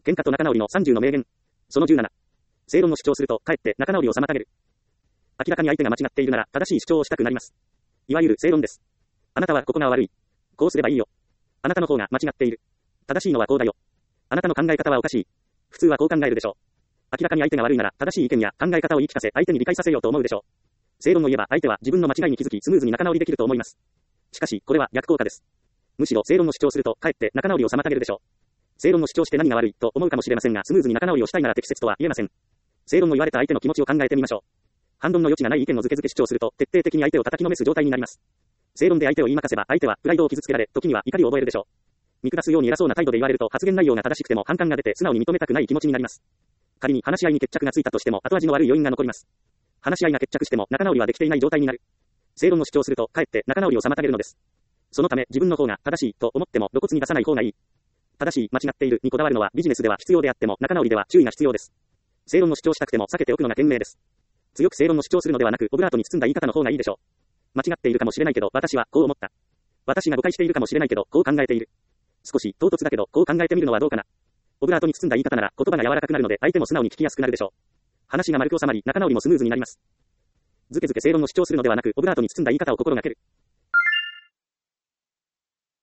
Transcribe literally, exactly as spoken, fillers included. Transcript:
喧嘩と仲直りのさんじゅうの名言。そのじゅうなな。正論を主張すると、かえって仲直りを妨げる。明らかに相手が間違っているなら、正しい主張をしたくなります。いわゆる正論です。あなたはここが悪い。こうすればいいよ。あなたの方が間違っている。正しいのはこうだよ。あなたの考え方はおかしい。普通はこう考えるでしょう。明らかに相手が悪いなら、正しい意見や考え方を言い聞かせ、相手に理解させようと思うでしょう。正論を言えば、相手は自分の間違いに気づき、スムーズに仲直りできると思います。しかし、これは逆効果です。むしろ正論を主張すると、かえって仲直りを妨げるでしょう。正論を主張して何が悪いと思うかもしれませんが、スムーズに仲直りをしたいなら適切とは言えません。正論を言われた相手の気持ちを考えてみましょう。反論の余地がない意見をずけずけ主張すると、徹底的に相手を叩きのめす状態になります。正論で相手を言い負かせば、相手はプライドを傷つけられ、時には怒りを覚えるでしょう。見下すように偉そうな態度で言われると、発言内容が正しくても反感が出て素直に認めたくない気持ちになります。仮に話し合いに決着がついたとしても、後味の悪い余韻が残ります。話し合いが決着しても仲直りはできていない状態になる。正論を主張すると、かえって仲直りを妨げるのです。そのため、自分の方が正しいと思っても露骨に出さない方がいい。正しい、間違っているにこだわるのはビジネスでは必要であっても仲直りでは注意が必要です。正論を主張したくても避けておくのが賢明です。強く正論を主張するのではなく、オブラートに包んだ言い方の方がいいでしょう。間違っているかもしれないけど、私はこう思った。私が誤解しているかもしれないけど、こう考えている。少し唐突だけど、こう考えてみるのはどうかな。オブラートに包んだ言い方なら、言葉が柔らかくなるので、相手も素直に聞きやすくなるでしょう。話が丸く収まり、仲直りもスムーズになります。ずけずけ正論を主張するのではなく、オブラートに包んだ言い方を心がける。